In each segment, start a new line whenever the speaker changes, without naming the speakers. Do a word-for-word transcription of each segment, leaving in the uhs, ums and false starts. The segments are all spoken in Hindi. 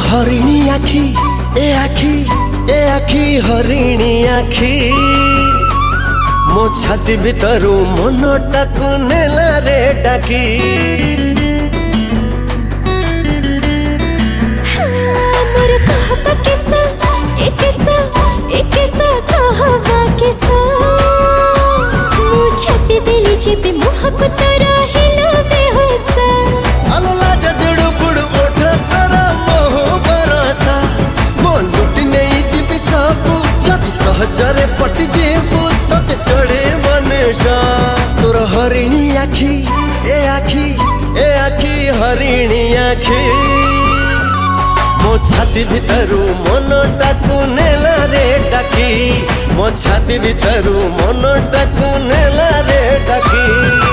हरिणी आखी ए आखी ए आखी हरिणी आखी मो छाती भितरू मनटा को नेला रे डाकी
मोर कहबा किसा ए किसा ए किसा कहबा किसा मो छाती दिली जेबे मुह को तोरा हिला बेहोसा
आलो लाजा जुड़ू बुड़ू ओठा तोरा मोह बरसा मो लुटी नहीं जीबी सबू जदि सहजरे पटी जीबू तते चढ़े मनेशा तोर हरिणी आखी ए आखी ए आखी हरिणी आखी मो छाती भितरू मनटा को नेला रे डाकी मो छाती भितरू मनटा को नेला रे डाकी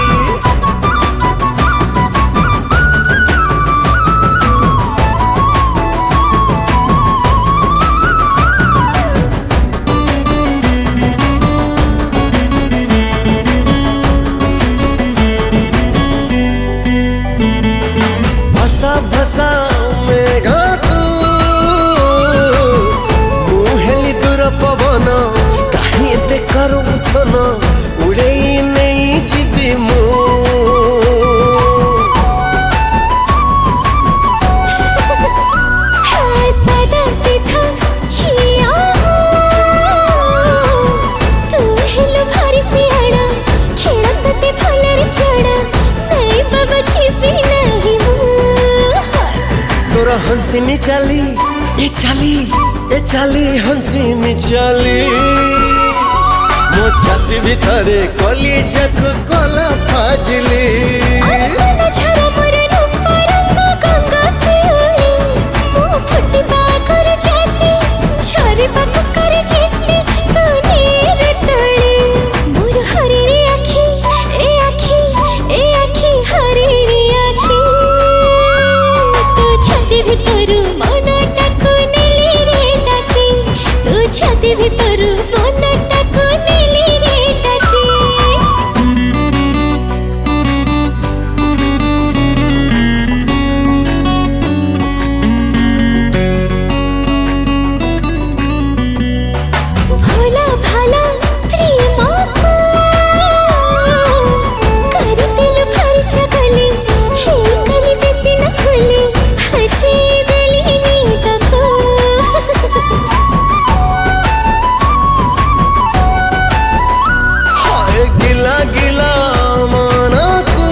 भसा भसा में घातू मुहेली दूर पवन कहीं एते करू छन उड़े नहीं जीवी मु
सादा सीधा छिया तू हिल भारी सियाना खेलत ते फलर चढ़ा नहीं बाबा छिपी नहीं
तोरा हंसिनी चाली ए चाली ए चाली हंसिनी चाली मो छाती भितरे कली जख कला फाजली
अरे सोना झरा मोर रूप रंग गंगा से ओली मो फुटी बाकर जाती झरी बाक कर जीती तू नीर तड़ी मोर हरिणी आखी ए आखी ए आखी हरिणी आखी तू छाती भितरू मनटा को नेली रे डाकी तू छाती भितरू मनटा को नेली रे डाकी भोला भाला प्रेम को कर दिल भर जगली हे कली बेसी न होली हजे दिली नींद को
हाय गिला गिला मना को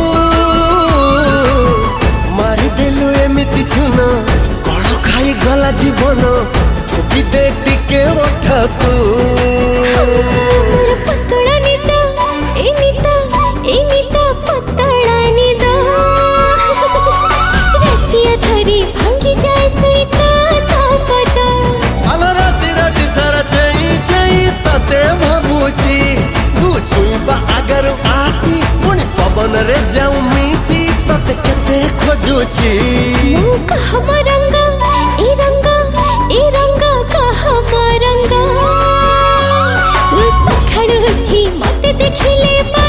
मारी देलु एमिति छुन कड़ खाई गला जीवन फुकी दे टिके ओठकू
मोर पतला नीता ए नीता ए नीता पतला नीता रातिया धरी भांगी जाए सुनीता सापता
आलो राति राति सारा चाई चाई तते भाबुची तू छुईबा अगर आसी पुणी पवन रे जाऊं मिसी तते केते खोजुची
मो कहमा रंगा ए रंगा ए रंगा कहमा रंगा तू सखड़ उठी मते देखिले